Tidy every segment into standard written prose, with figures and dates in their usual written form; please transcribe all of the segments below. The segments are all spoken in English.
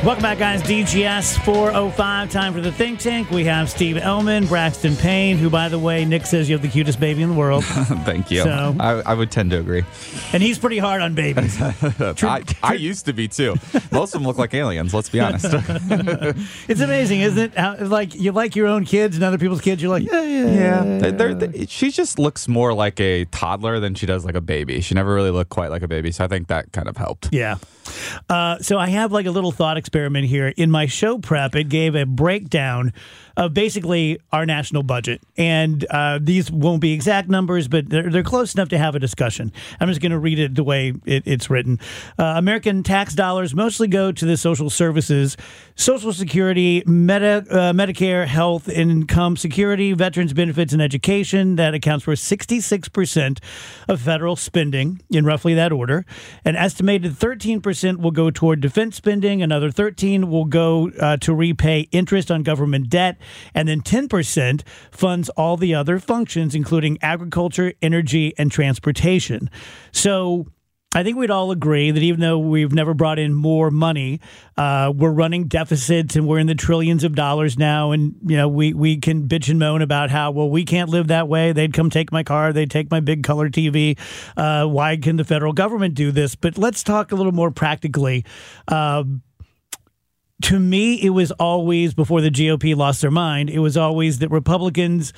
Welcome back, guys. DGS 405. Time for the Think Tank. We have Steve Ellman, Braxton Payne, who, by the way, Nick says you have the cutest baby in the world. Thank you. So, I would tend to agree. And he's pretty hard on babies. I used to be, too. Most of them look like aliens, let's be honest. It's amazing, isn't it? How, like, you like your own kids and other people's kids, you're like, yeah. She just looks more like a toddler than she does like a baby. She never really looked quite like a baby, so I think that kind of helped. Yeah. So I have like a little thought experiment here. In my show prep, it gave a breakdown of basically our national budget. And these won't be exact numbers, but they're close enough to have a discussion. I'm just going to read it the way it's written. American tax dollars mostly go to the social services, Social Security, Medicare, health, income security, veterans benefits, and education. That accounts for 66% of federal spending in roughly that order. An estimated 13% will go toward defense spending. Another 13% will go to repay interest on government debt. And then 10% funds all the other functions, including agriculture, energy, and transportation. So I think we'd all agree that even though we've never brought in more money, we're running deficits and we're in the trillions of dollars now. And, you know, we can bitch and moan about how, well, we can't live that way. They'd come take my car. They'd take my big color TV. Why can the federal government do this? But let's talk a little more practically. To me, it was always, before the GOP lost their mind, it was always that Republicans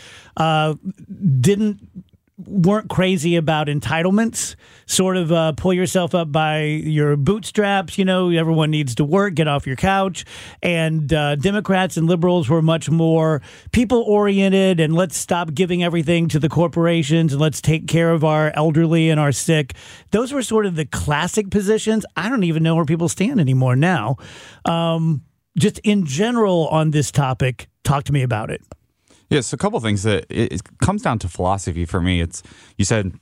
weren't crazy about entitlements, sort of pull yourself up by your bootstraps. You know, everyone needs to work, get off your couch. And Democrats and liberals were much more people-oriented, and let's stop giving everything to the corporations, and let's take care of our elderly and our sick. Those were sort of the classic positions. I don't even know where people stand anymore now. Just in general on this topic, talk to me about it. Yes, a couple things that it comes down to philosophy for me. You said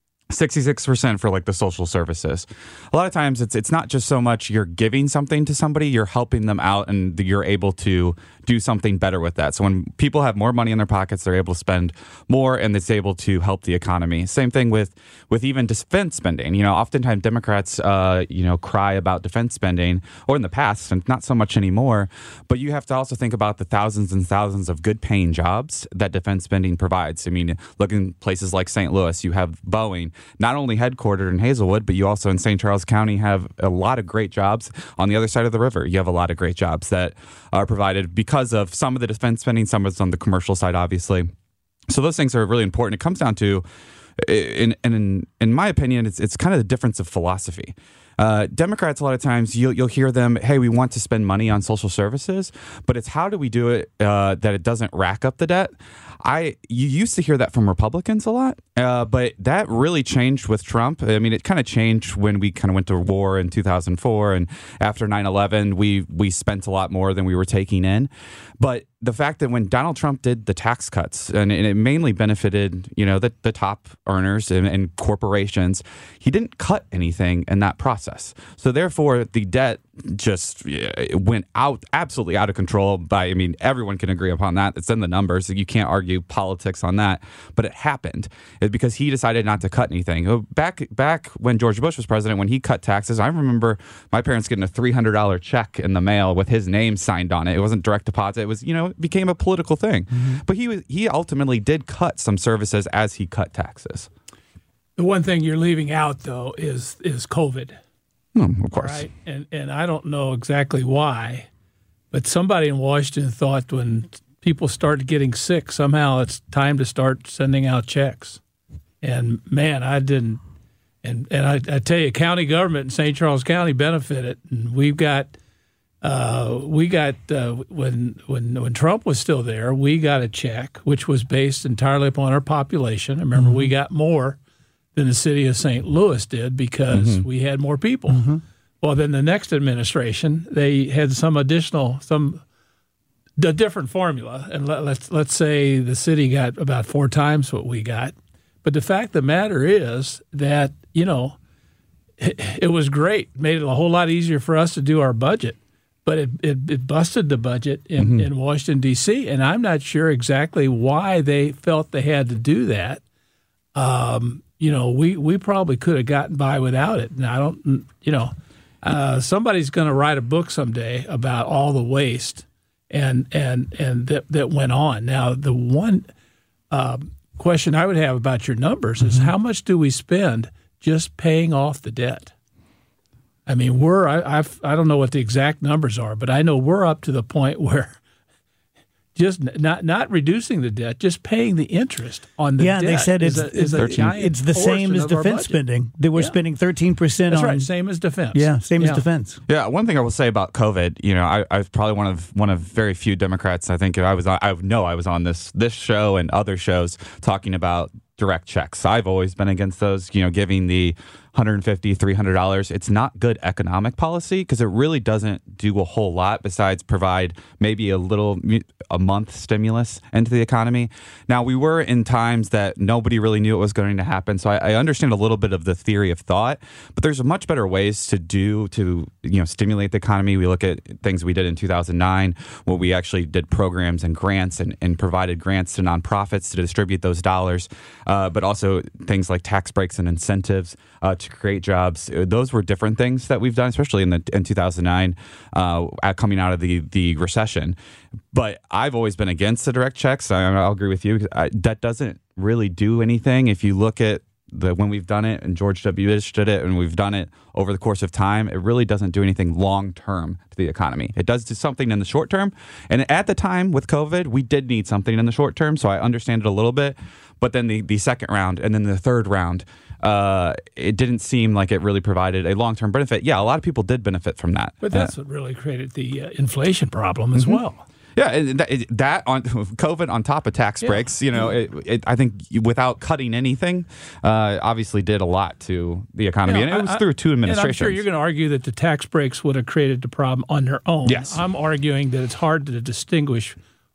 66% for like the social services. A lot of times it's not just so much you're giving something to somebody, you're helping them out and you're able to do something better with that. So when people have more money in their pockets, they're able to spend more and it's able to help the economy. Same thing with even defense spending. You know, oftentimes Democrats, cry about defense spending, or in the past, and not so much anymore, but you have to also think about the thousands and thousands of good paying jobs that defense spending provides. I mean, look in places like St. Louis, you have Boeing, not only headquartered in Hazelwood, but you also in St. Charles County have a lot of great jobs. On the other side of the river, you have a lot of great jobs that are provided because of some of the defense spending, some of it's on the commercial side, obviously. So those things are really important. It comes down to, in my opinion, it's kind of the difference of philosophy. Democrats, a lot of times, you'll hear them, hey, we want to spend money on social services, but it's how do we do it that it doesn't rack up the debt? You used to hear that from Republicans a lot, but that really changed with Trump. I mean, it kind of changed when we kind of went to war in 2004, and after 9/11, we spent a lot more than we were taking in. But the fact that when Donald Trump did the tax cuts, and it mainly benefited, the top earners and corporations, he didn't cut anything in that process. So therefore, the debt just went absolutely out of control. Everyone can agree upon that. It's in the numbers. You can't argue politics on that. But it happened because he decided not to cut anything. Back when George Bush was president, when he cut taxes, I remember my parents getting a $300 check in the mail with his name signed on it. It wasn't direct deposit. It was, it became a political thing. Mm-hmm. But he ultimately did cut some services as he cut taxes. The one thing you're leaving out, though, is COVID. Of course. Right? And I don't know exactly why, but somebody in Washington thought when people started getting sick, somehow it's time to start sending out checks. And, man, I didn't. And I tell you, county government in St. Charles County benefited. And when Trump was still there, we got a check, which was based entirely upon our population. I remember we got more than the city of St. Louis did because we had more people. Mm-hmm. Well, then the next administration, they had a different formula. And let's say the city got about 4 times what we got. But the fact of the matter is that, it was great. It made it a whole lot easier for us to do our budget. But it busted the budget in Washington, D.C., and I'm not sure exactly why they felt they had to do that. We probably could have gotten by without it. And somebody's going to write a book someday about all the waste and that went on. Now, the one question I would have about your numbers is how much do we spend just paying off the debt? I mean, I don't know what the exact numbers are, but I know we're up to the point where just not reducing the debt, just paying the interest on the debt. Yeah, they said it's the same as defense spending. They were spending 13%. That's right, same as defense. Yeah, same as defense. Yeah, one thing I will say about COVID, I was probably one of very few Democrats. I think I was on this show and other shows talking about direct checks. I've always been against those, giving the $150, $300. It's not good economic policy because it really doesn't do a whole lot besides provide maybe a month stimulus into the economy. Now, we were in times that nobody really knew what was going to happen, so I understand a little bit of the theory of thought, but there's much better ways to stimulate the economy. We look at things we did in 2009, where we actually did programs and grants and provided grants to nonprofits to distribute those dollars, but also things like tax breaks and incentives to create jobs. Those were different things that we've done, especially in 2009, coming out of the recession. But I've always been against the direct checks. I'll agree with you. That doesn't really do anything. If you look at when we've done it, and George W. Bush did it, and we've done it over the course of time, it really doesn't do anything long term to the economy. It does do something in the short term. And at the time with COVID, we did need something in the short term, so I understand it a little bit. But then the second round and then the third round, it didn't seem like it really provided a long-term benefit. Yeah, a lot of people did benefit from that. But that's what really created the inflation problem as well. Yeah, and that on COVID on top of tax breaks, I think without cutting anything, obviously did a lot to the economy. And it was through two administrations. And I'm sure you're going to argue that the tax breaks would have created the problem on their own. Yes. I'm arguing that it's hard to distinguish.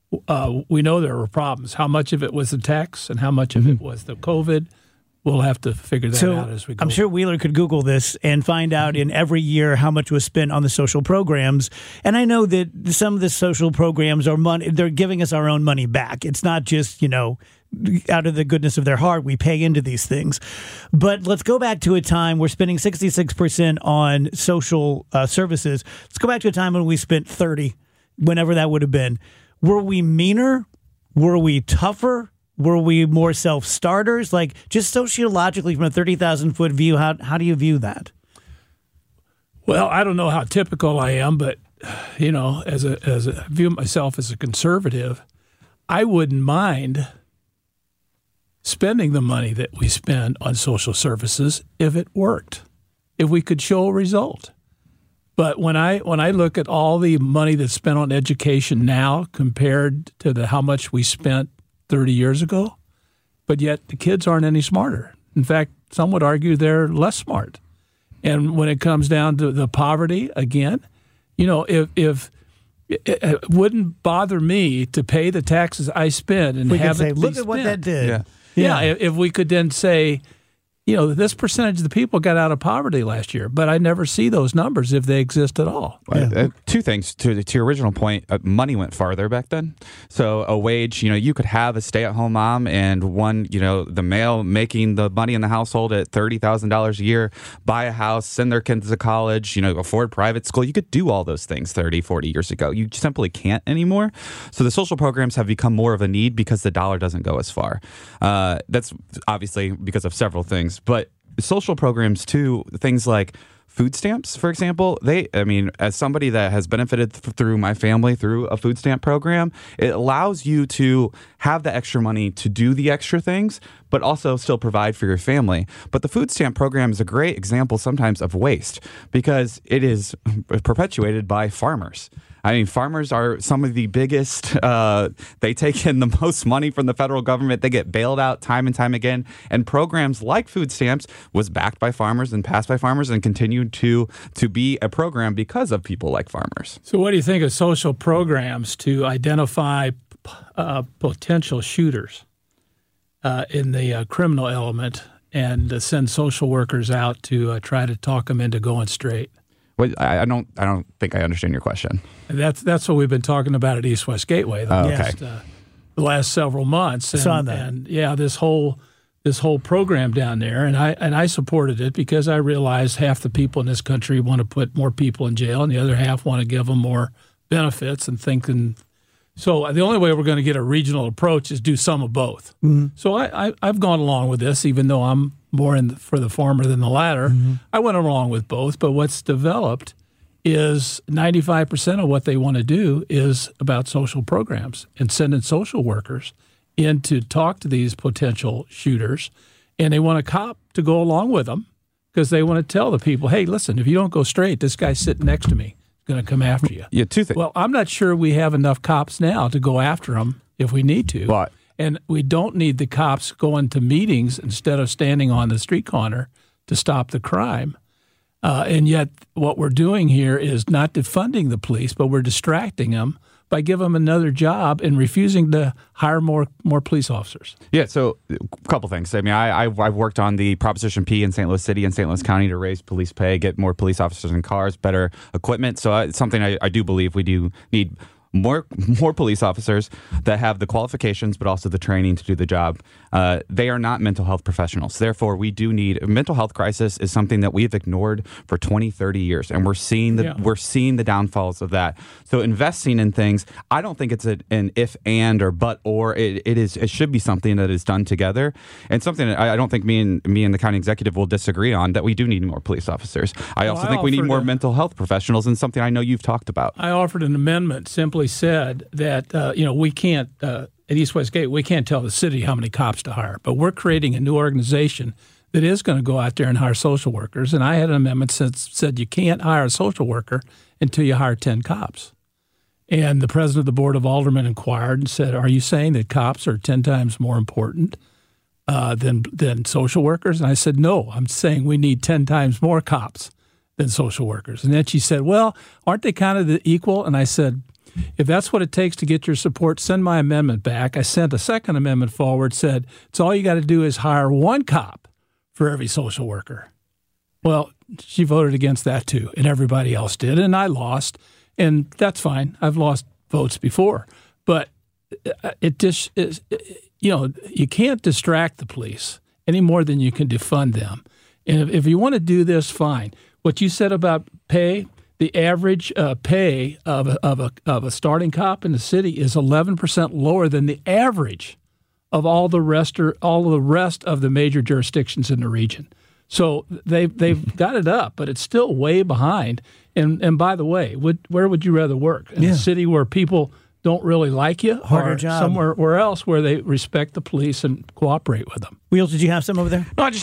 We know there were problems. How much of it was the tax and how much of it was the COVID? We'll have to figure that out as we go. I'm sure Wheeler could Google this and find out in every year how much was spent on the social programs. And I know that some of the social programs are money; they're giving us our own money back. It's not just out of the goodness of their heart we pay into these things. But let's go back to a time we're spending 66% on social services. Let's go back to a time when we spent 30, whenever that would have been. Were we meaner? Were we tougher? Were we more self-starters? Like, just sociologically, from a 30,000-foot view, how do you view that? Well, I don't know how typical I am, but, as I view myself as a conservative, I wouldn't mind spending the money that we spend on social services if it worked, if we could show a result. But when I look at all the money that's spent on education now compared to how much we spent 30 years ago, but yet the kids aren't any smarter. In fact, some would argue they're less smart. And when it comes down to the poverty, again, if it wouldn't bother me to pay the taxes I spend and have it look at what that did. Yeah, if we could then say, this percentage of the people got out of poverty last year, but I never see those numbers if they exist at all. Yeah. Two things. To your original point, money went farther back then. So a wage, you could have a stay-at-home mom and one, the male making the money in the household at $30,000 a year, buy a house, send their kids to college, afford private school. You could do all those things 30, 40 years ago. You simply can't anymore. So the social programs have become more of a need because the dollar doesn't go as far. That's obviously because of several things. But social programs, too, things like food stamps, for example, as somebody that has benefited through my family through a food stamp program, it allows you to have the extra money to do the extra things, but also still provide for your family. But the food stamp program is a great example sometimes of waste because it is perpetuated by farmers. Farmers are some of the biggest, they take in the most money from the federal government. They get bailed out time and time again. And programs like food stamps was backed by farmers and passed by farmers and continued to be a program because of people like farmers. So what do you think of social programs to identify potential shooters in the criminal element and send social workers out to try to talk them into going straight? Well, I don't think I understand your question. And that's what we've been talking about at East West Gateway the last several months. I saw that. And this whole this whole program down there, and I supported it because I realized half the people in this country want to put more people in jail, and the other half want to give them more benefits and thinking. So the only way we're going to get a regional approach is do some of both. Mm-hmm. So I've gone along with this, even though I'm more for the former than the latter. Mm-hmm. I went along with both, but what's developed is 95% of what they want to do is about social programs and sending social workers in to talk to these potential shooters, and they want a cop to go along with them because they want to tell the people, hey, listen, if you don't go straight, this guy's sitting next to me is going to come after you. Yeah, two things. Well, I'm not sure we have enough cops now to go after them if we need to. But, and we don't need the cops going to meetings instead of standing on the street corner to stop the crime. And yet what we're doing here is not defunding the police, but we're distracting them by giving them another job and refusing to hire more police officers. Yeah, so a couple things. I mean, I've worked on the Proposition P in St. Louis City and St. Louis County to raise police pay, get more police officers in cars, better equipment. So it's something I do believe we do need more police officers that have the qualifications but also the training to do the job. They are not mental health professionals. Therefore, we do need a mental health crisis is something that we've ignored for 20, 30 years, and we're seeing the downfalls of that. So investing in things, I don't think it's an if and or but or. It should be something that is done together, and something that I don't think me and the county executive will disagree on, that we do need more police officers. I also think we need more mental health professionals, and something I know you've talked about. I offered an amendment simply said that we can't at East West Gate, we can't tell the city how many cops to hire, but we're creating a new organization that is going to go out there and hire social workers. And I had an amendment that said you can't hire a social worker until you hire 10 cops. And the president of the Board of Aldermen inquired and said, "Are you saying that cops are 10 times more important than social workers?" And I said, "No, I'm saying we need 10 times more cops than social workers." And then she said, "Well, aren't they kind of the equal?" And I said, "If that's what it takes to get your support, send my amendment back." I sent a second amendment forward, said, "It's all you got to do is hire one cop for every social worker." Well, she voted against that too, and everybody else did, and I lost, and that's fine. I've lost votes before, but it just is, you can't distract the police any more than you can defund them. And if you want to do this, fine. What you said about pay. The average pay of a starting cop in the city is 11% lower than the average of all the rest of the major jurisdictions in the region. So they've got it up, but it's still way behind. And by the way, where would you rather work? In a city where people don't really like you, harder or job, somewhere else where they respect the police and cooperate with them? Wheels, did you have some over there? No,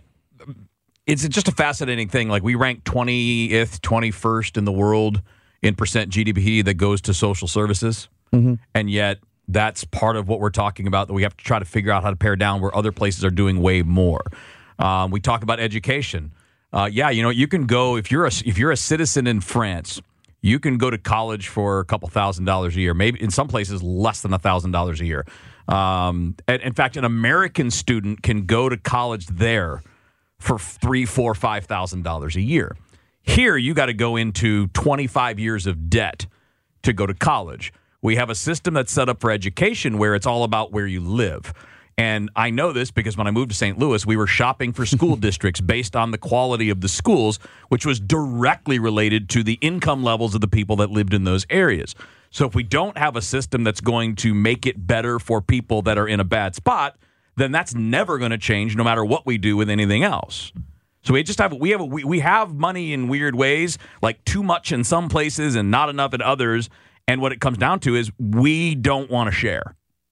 it's just a fascinating thing. Like, we rank 20th, 21st in the world in percent GDP that goes to social services. Mm-hmm. And yet that's part of what we're talking about, that we have to try to figure out how to pare down, where other places are doing way more. We talk about education. You can go, if you're a citizen in France, you can go to college for a couple $1,000s a year, maybe in some places less than $1,000 a year. And in fact, an American student can go to college there for $3,000, $4,000, $5,000 a year. Here, you got to go into 25 years of debt to go to college. We have a system that's set up for education where it's all about where you live. And I know this because when I moved to St. Louis, we were shopping for school districts based on the quality of the schools, which was directly related to the income levels of the people that lived in those areas. So if we don't have a system that's going to make it better for people that are in a bad spot, then that's never going to change no matter what we do with anything else. So we have money in weird ways, like too much in some places and not enough in others. And what it comes down to is we don't want to share.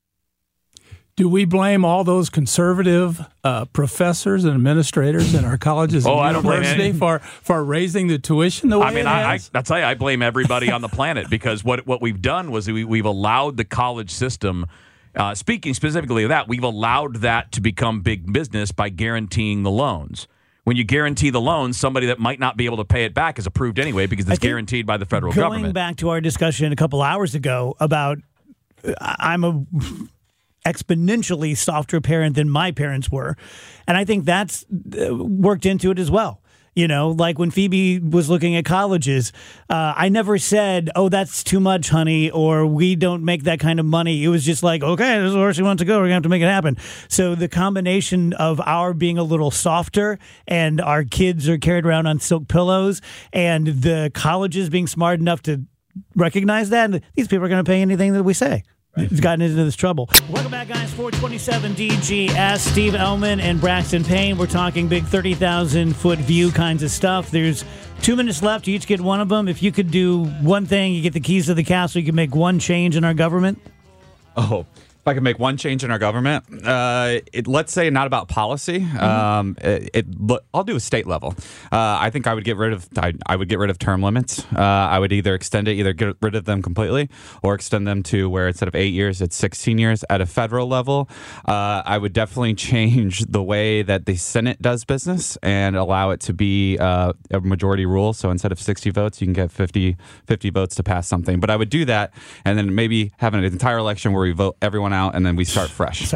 Do we blame all those conservative professors and administrators in our colleges and university for raising the tuition the way it has? I'll tell you, I blame everybody on the planet, because what we've done was we've allowed the college system. Speaking specifically of that, we've allowed that to become big business by guaranteeing the loans. When you guarantee the loans, somebody that might not be able to pay it back is approved anyway because it's guaranteed by the federal government. Going back to our discussion a couple hours ago about I'm a exponentially softer parent than my parents were, and I think that's worked into it as well. You know, like when Phoebe was looking at colleges, I never said, "Oh, that's too much, honey," or "We don't make that kind of money." It was just like, "Okay, this is where she wants to go. We're gonna have to make it happen." So the combination of our being a little softer and our kids are carried around on silk pillows, and the colleges being smart enough to recognize that, and these people are going to pay anything that we say. It's gotten into this trouble. Welcome back, guys. 427 DGS. Steve Ellman and Braxton Payne. We're talking big 30,000-foot view kinds of stuff. There's 2 minutes left. You each get one of them. If you could do one thing, you get the keys to the castle. You can make one change in our government. Oh, if I could make one change in our government, let's say not about policy. I'll do a state level. I think I would get rid of term limits. I would either get rid of them completely, or extend them to where instead of 8 years, it's 16 years. At a federal level, I would definitely change the way that the Senate does business and allow it to be a majority rule. So instead of 60 votes, you can get 50 votes to pass something. But I would do that, and then maybe have an entire election where we vote everyone out, and then we start fresh.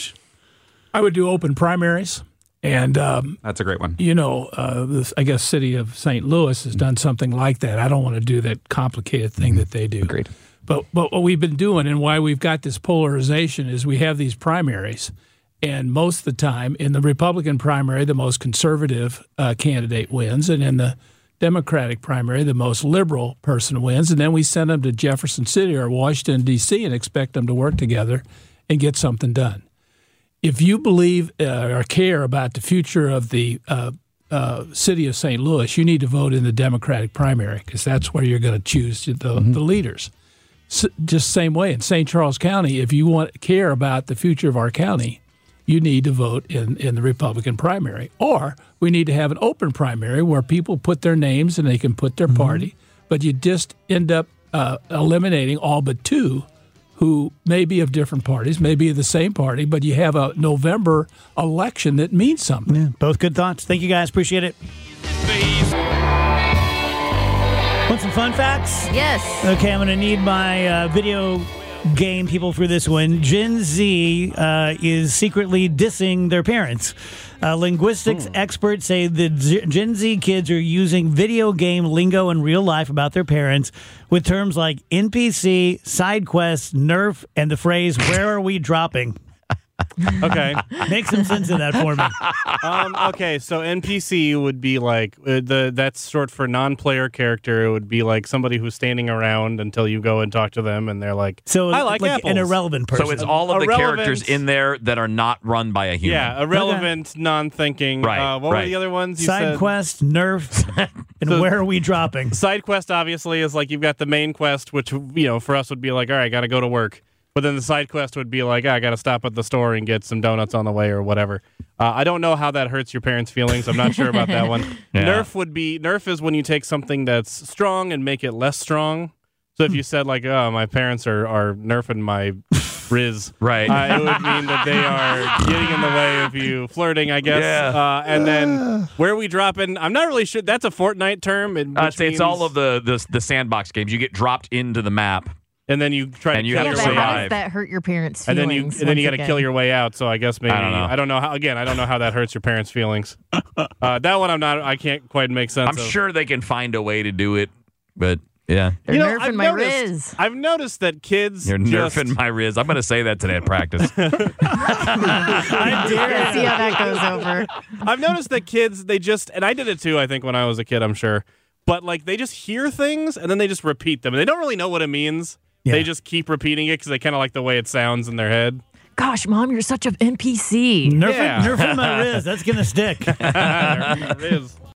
I would do open primaries, and that's a great one. You know, I guess city of St. Louis has done something like that. I don't want to do that complicated thing that they do. Agreed. But what we've been doing, and why we've got this polarization, is we have these primaries, and most of the time in the Republican primary, the most conservative candidate wins, and in the Democratic primary, the most liberal person wins, and then we send them to Jefferson City or Washington, D.C. and expect them to work together and get something done. If you believe or care about the future of the city of St. Louis, you need to vote in the Democratic primary, because that's where you're going to choose the leaders. Just same way in St. Charles County, if you care about the future of our county, you need to vote in the Republican primary. Or we need to have an open primary where people put their names and they can put their party, but you just end up eliminating all but two who may be of different parties, may be of the same party, but you have a November election that means something. Yeah, both good thoughts. Thank you, guys. Appreciate it. Want some fun facts? Yes. Okay, I'm going to need my video game people for this one. Gen Z is secretly dissing their parents. Linguistics experts say the Gen Z kids are using video game lingo in real life about their parents with terms like NPC, side quest, nerf, and the phrase, "Where are we dropping?" Okay. Make some sense of that for me. Okay, so NPC would be like that's short for non-player character. It would be like somebody who's standing around until you go and talk to them, and they're like, So I like apples. an irrelevant person. So it's all of the Irrelevant. characters in there that are not run by a human. Yeah, irrelevant, non-thinking. Right, What were right. the other ones you Side said? quest, nerf, and So- where are we dropping? Side quest obviously is like you've got the main quest, which for us would be like, all right, got to go to work. But then the side quest would be like, I got to stop at the store and get some donuts on the way or whatever. I don't know how that hurts your parents' feelings. I'm not sure about that one. Yeah. Nerf is when you take something that's strong and make it less strong. So if you said like, oh, my parents are nerfing my Riz, Right. it would mean that they are getting in the way of you flirting, I guess. Yeah. And then where we dropping? I'm not really sure. That's a Fortnite term. I'd say it's all of the sandbox games. You get dropped into the map. And then you try to And you kill have Yeah, to but how survive. does that hurt your parents' and feelings? then you got to once kill again? your way out. So I guess maybe I don't know. how. I don't know how that hurts your parents' feelings. That one I can't quite make sense. I'm of. sure they can find a way to do it, but yeah. They're nerfing I've my noticed, Riz. I've noticed that kids You're just, nerfing my Riz. I'm going to say that today at practice. I dare Yeah, see how that goes over. I've noticed that kids and I did it too. I think when I was a kid, I'm sure, but like they just hear things and then they just repeat them and they don't really know what it means. Yeah. They just keep repeating it because they kind of like the way it sounds in their head. Gosh, Mom, you're such an NPC. Nerfing, Yeah. nerfing my Riz. That's going to stick. There it is.